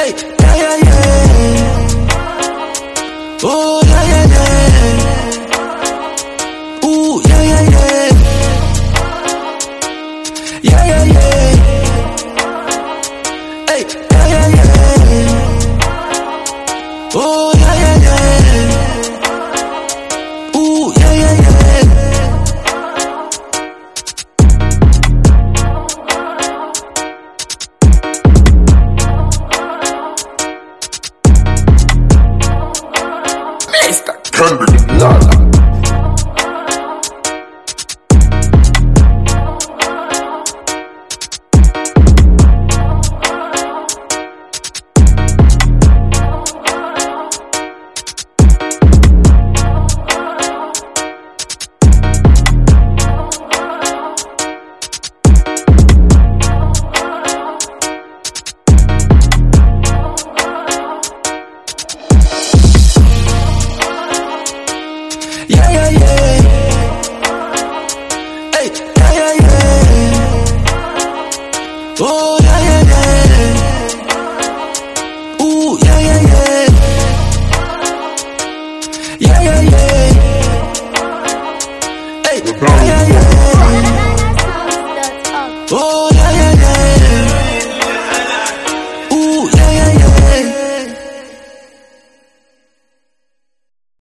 Hey, yeah, yeah, yeah. Oh, yeah, yeah, yeah. Ooh, yeah, yeah, yeah. Yeah, yeah, yeah. Hey, yeah, yeah, yeah. Oh, yeah, yeah, yeah. Ooh, yeah, yeah, yeah. Mr. Kendrick Lamar. Yeah, yeah, yeah. Hey, yeah, yeah, yeah. Oh, yeah, yeah, yeah. Ooh, yeah, yeah, yeah. Yeah, yeah, yeah. Hey, yeah, yeah, yeah.